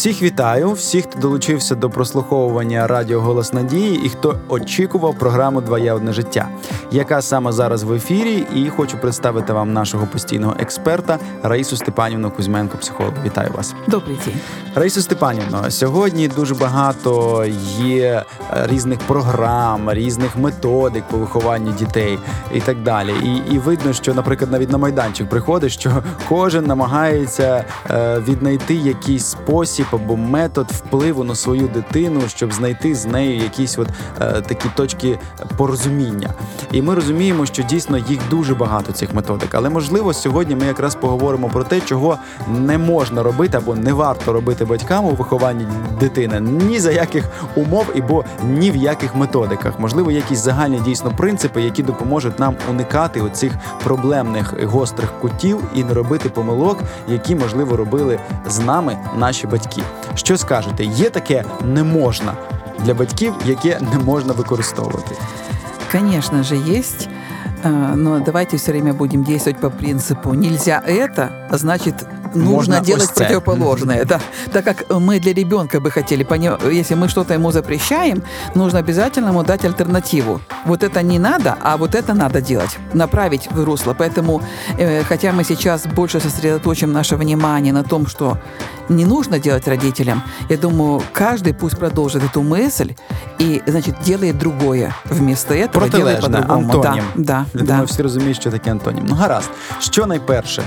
Всіх вітаю, всіх, хто долучився до прослуховування радіо «Голос Надії» і хто очікував програму «Два я одне життя», яка саме зараз в ефірі, і хочу представити вам нашого постійного експерта Раїсу Степанівну Кузьменко, психолог. Вітаю вас. Добрий день. Раїсу Степанівно, сьогодні дуже багато є різних програм, різних методик по вихованню дітей і так далі. І видно, що, наприклад, навіть на майданчик приходиш, що кожен намагається віднайти якийсь спосіб або метод впливу на свою дитину, щоб знайти з нею якісь такі точки порозуміння. І ми розуміємо, що дійсно їх дуже багато, цих методик. Але, можливо, сьогодні ми якраз поговоримо про те, чого не можна робити або не варто робити батькам у вихованні дитини ні за яких умов, або ні в яких методиках. Можливо, якісь загальні дійсно принципи, які допоможуть нам уникати оцих проблемних і гострих кутів і не робити помилок, які, можливо, робили з нами наші батьки. Що скажете? Є таке «не можна» для батьків, яке не можна використовувати? Конечно же, есть. Но давайте все время будем действовать по принципу «нельзя это», значит, нужно делать противоположное. Да. Так как мы для ребенка бы хотели, если мы что-то ему запрещаем, нужно обязательно ему дать альтернативу. Вот это не надо, а вот это надо делать, направить в русло. Поэтому, хотя мы сейчас больше сосредоточим наше внимание на том, что не нужно делать родителям, я думаю, каждый пусть продолжит эту мысль и, значит, делает другое вместо этого, делает по-другому. Антонім. Да. Я думаю, всі розуміють, що таке антонім. Ну, гаразд. Що найперше?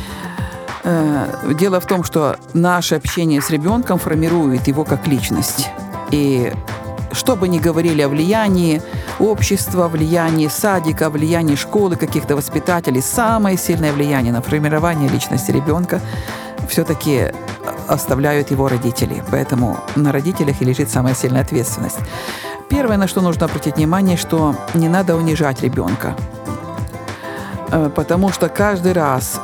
Дело в том, что наше общение с ребенком формирует его как личность. И что бы ни говорили о влиянии общества, влиянии садика, влиянии школы, каких-то воспитателей, самое сильное влияние на формирование личности ребенка все-таки оставляют его родители. Поэтому на родителях и лежит самая сильная ответственность. Первое, на что нужно обратить внимание, что не надо унижать ребенка. Потому что каждый раз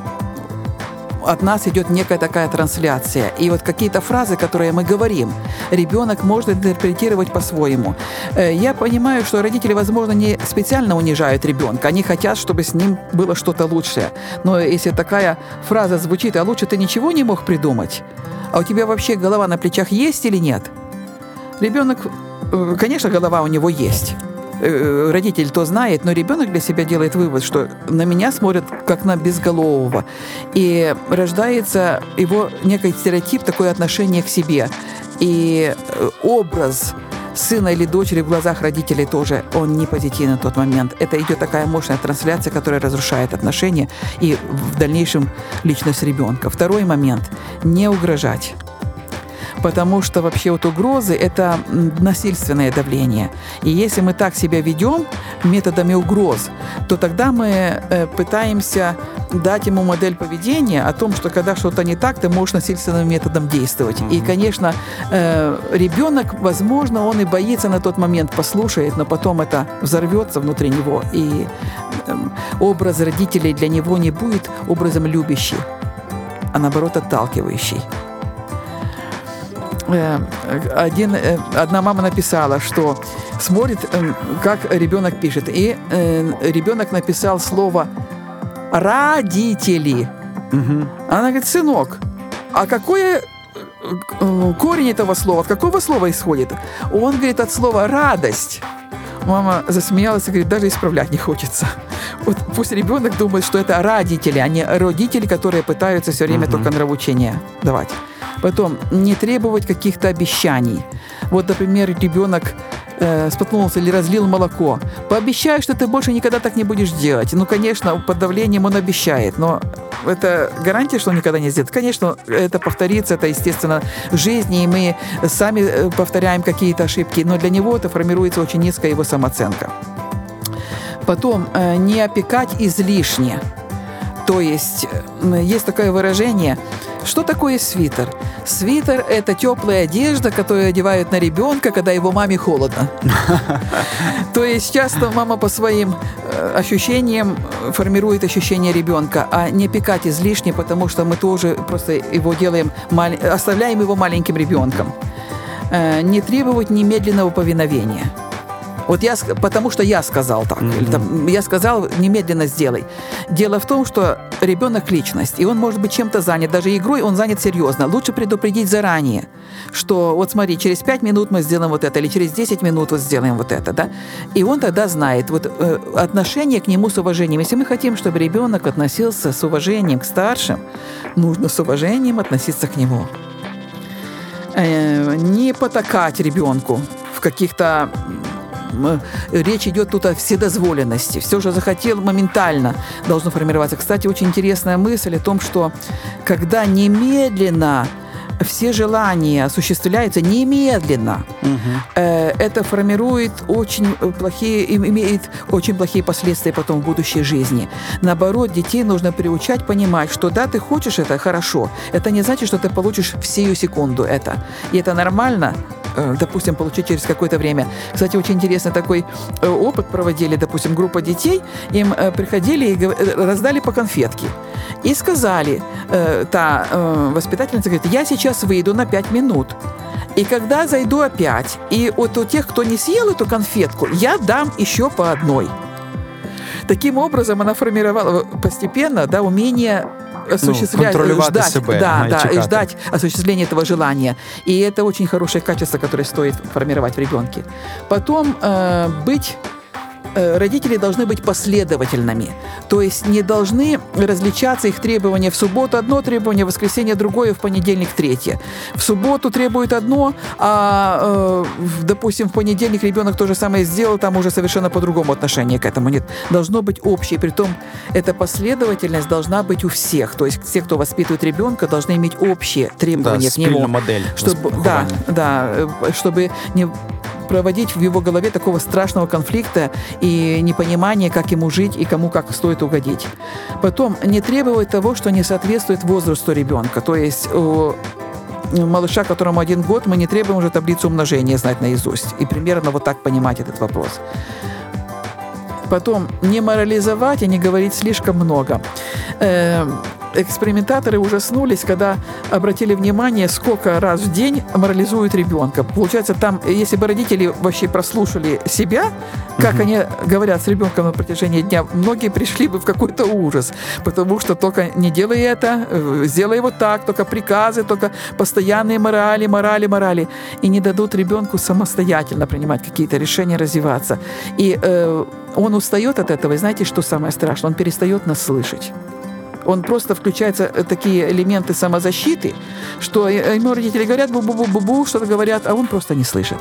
от нас идет некая такая трансляция. И вот какие-то фразы, которые мы говорим, ребенок может интерпретировать по-своему. Я понимаю, что родители, возможно, не специально унижают ребенка. Они хотят, чтобы с ним было что-то лучшее. Но если такая фраза звучит, а лучше ты ничего не мог придумать, а у тебя вообще голова на плечах есть или нет? Ребенок, конечно, голова у него есть. Родитель то знает, но ребенок для себя делает вывод, что на меня смотрят как на безголового. И рождается его некий стереотип, такое отношение к себе. И образ сына или дочери в глазах родителей тоже, он не позитивный в тот момент. Это идет такая мощная трансляция, которая разрушает отношения и в дальнейшем личность ребенка. Второй момент – не угрожать. Потому что вообще вот угрозы – это насильственное давление. И если мы так себя ведем методами угроз, то тогда мы пытаемся дать ему модель поведения о том, что когда что-то не так, ты можешь насильственным методом действовать. И, конечно, ребенок, возможно, он и боится на тот момент, послушает, но потом это взорвется внутри него. И образ родителей для него не будет образом любящий, а наоборот отталкивающий. Одна мама написала, что смотрит, как ребенок пишет. И ребенок написал слово «родители». Угу. Она говорит: сынок, а какой корень этого слова? От какого слова исходит? Он говорит: от слова «радость». Мама засмеялась и говорит: даже исправлять не хочется. Вот пусть ребенок думает, что это родители, а не родители, которые пытаются все время только нравоучения давать. Потом, не требовать каких-то обещаний. Вот, например, ребенок споткнулся или разлил молоко. Пообещай, что ты больше никогда так не будешь делать. Ну, конечно, под давлением он обещает, но это гарантия, что он никогда не сделает? Конечно, это повторится, это, естественно, в жизни, и мы сами повторяем какие-то ошибки, но для него это формируется очень низкая его самооценка. Потом, не опекать излишне. То есть такое выражение: что такое свитер? Свитер – это теплая одежда, которую одевают на ребенка, когда его маме холодно. То есть часто мама по своим ощущениям формирует ощущение ребенка, а не опекать излишне, потому что мы тоже просто его делаем, оставляем его маленьким ребенком. Не требовать немедленного повиновения. Вот потому что я сказал так. Или, там, я сказал, немедленно сделай. Дело в том, что ребенок – личность, и он может быть чем-то занят. Даже игрой он занят серьезно. Лучше предупредить заранее, что вот смотри, через 5 минут мы сделаем вот это, или через 10 минут вот сделаем вот это. Да? И он тогда знает вот, отношение к нему с уважением. Если мы хотим, чтобы ребенок относился с уважением к старшим, нужно с уважением относиться к нему. Не потакать ребенку в каких-то... Речь идет тут о вседозволенности. Все, что захотел, моментально должно формироваться. Кстати, очень интересная мысль о том, что когда немедленно все желания осуществляются немедленно, это формирует имеет очень плохие последствия потом в будущей жизни. Наоборот, детей нужно приучать понимать, что да, ты хочешь это, хорошо. Это не значит, что ты получишь в сию секунду это. И это нормально, допустим, получить через какое-то время. Кстати, очень интересный такой опыт проводили, допустим, группа детей, им приходили и раздали по конфетке. И сказали, воспитательница говорит, я сейчас выйду на 5 минут. И когда зайду опять, и вот у тех, кто не съел эту конфетку, я дам еще по одной. Таким образом, она формировала постепенно, да, умение осуществлять, ждать осуществления этого желания. И это очень хорошее качество, которое стоит формировать в ребенке. Потом родители должны быть последовательными. То есть не должны различаться их требования. В субботу одно требование, в воскресенье другое, в понедельник третье. В субботу требует одно, а, допустим, в понедельник ребенок то же самое сделал, там уже совершенно по-другому отношение к этому. Нет, должно быть общее. Притом эта последовательность должна быть у всех. То есть те, кто воспитывает ребенка, должны иметь общие требования к нему. Модель. Чтобы не проводить в его голове такого страшного конфликта и непонимания, как ему жить и кому как стоит угодить. Потом не требовать того, что не соответствует возрасту ребенка. То есть у малыша, которому 1 год, мы не требуем уже таблицу умножения знать наизусть. И примерно вот так понимать этот вопрос. Потом не морализовать и не говорить слишком много. Экспериментаторы ужаснулись, когда обратили внимание, сколько раз в день морализуют ребенка. Получается, там, если бы родители вообще прослушали себя, как они говорят с ребенком на протяжении дня, многие пришли бы в какой-то ужас, потому что только не делай это, сделай вот так, только приказы, только постоянные морали, и не дадут ребенку самостоятельно принимать какие-то решения, развиваться. И он устает от этого, и знаете, что самое страшное? Он перестает нас слышать. Он просто включаются такие элементы самозащиты, что ему родители говорят бу-бу-бу-бу-бу, что-то говорят, а он просто не слышит.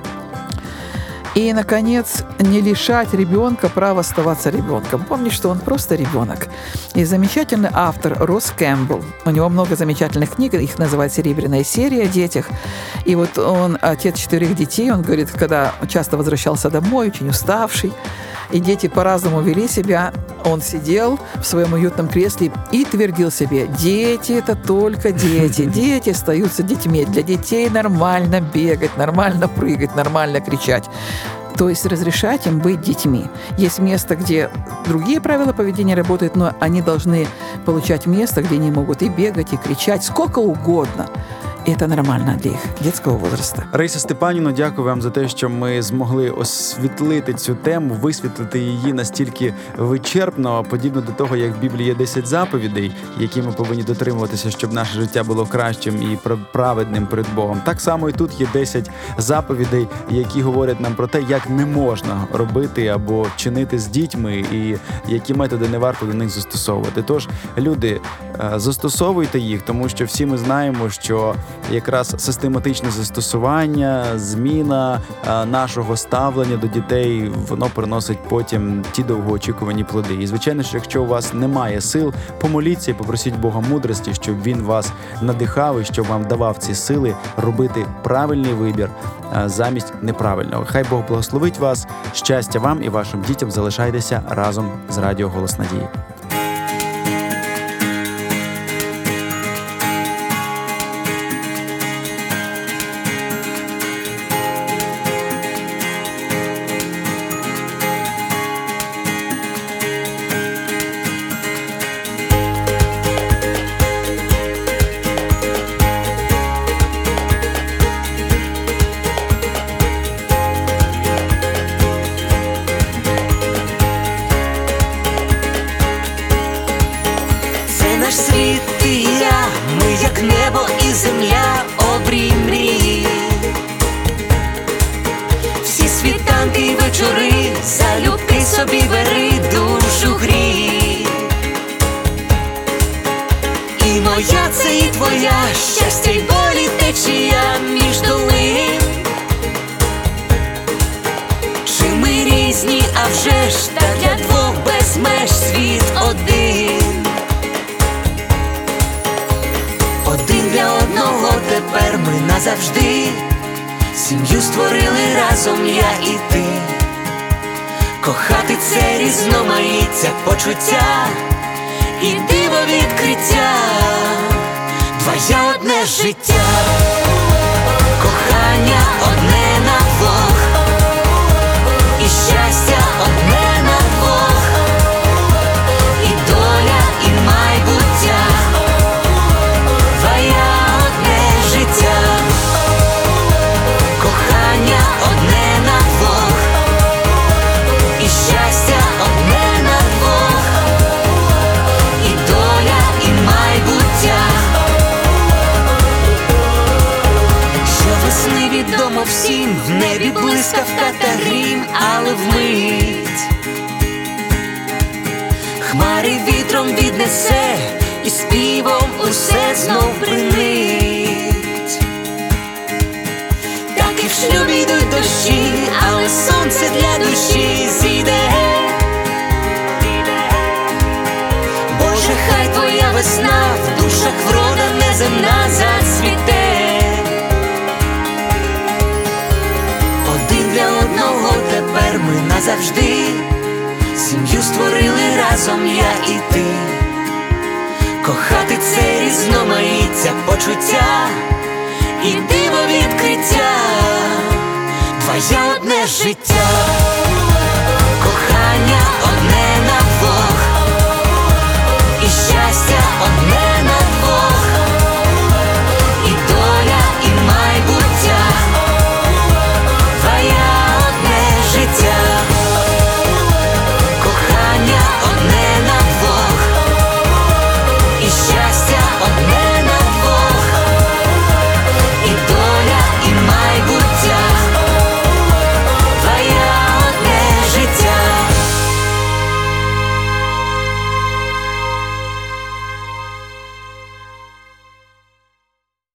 И, наконец, не лишать ребенка права оставаться ребенком. Помни, что он просто ребенок. И замечательный автор Росс Кэмпбелл, у него много замечательных книг, их называют «Серебряная серия» о детях. И вот он, отец 4 детей, он говорит, когда часто возвращался домой, очень уставший, и дети по-разному вели себя, он сидел в своем уютном кресле и твердил себе: дети – это только дети, дети остаются детьми, для детей нормально бегать, нормально прыгать, нормально кричать. То есть разрешать им быть детьми. Есть место, где другие правила поведения работают, но они должны получать место, где они могут и бегать, и кричать, сколько угодно. І це нормально для їх дитячого возрасту. Раїса Степанівно, дякую вам за те, що ми змогли освітлити цю тему, висвітлити її настільки вичерпно, подібно до того, як в Біблії є 10 заповідей, які ми повинні дотримуватися, щоб наше життя було кращим і праведним перед Богом. Так само і тут є 10 заповідей, які говорять нам про те, як не можна робити або чинити з дітьми і які методи не варто до них застосовувати. Тож, люди, застосовуйте їх, тому що всі ми знаємо, що якраз систематичне застосування, зміна нашого ставлення до дітей, воно приносить потім ті довгоочікувані плоди. І, звичайно, що якщо у вас немає сил, помоліться і попросіть Бога мудрості, щоб Він вас надихав і щоб вам давав ці сили робити правильний вибір замість неправильного. Хай Бог благословить вас, щастя вам і вашим дітям. Залишайтеся разом з Радіо Голос Надії. світ, ти і я, ми як небо і земля, обрій мрії. Всі світанки й вечори, залюбки собі бери, душу грій. І моя це і твоя, щастя й болі течія між долин. Чи ми різні, а вже ж, та для двох без меж світ один. Один для одного тепер ми назавжди. Сім'ю створили разом я і ти. Кохати це різноманіття почуття і диво відкриття. Двоє одне життя, кохання одне на двох, і щастя одне на двох, і доля, і майбуття. Двоє одне життя, кохання одне на двох, і щастя одне на двох, і доля, і майбуття. Щовесни відомо всім, в небі блискавка та грім, але вмить хмари вітром віднесе, і співом усе знов бринить. Так і в шлюбі йдуть дощі, але сонце для душі зійде. Боже, хай твоя весна в душах врода неземна зацвіте. Один для одного тепер ми назавжди. Сім'ю створили разом я і ти. Кохати це різноманіття почуття і диво відкриття. Двоє одне життя.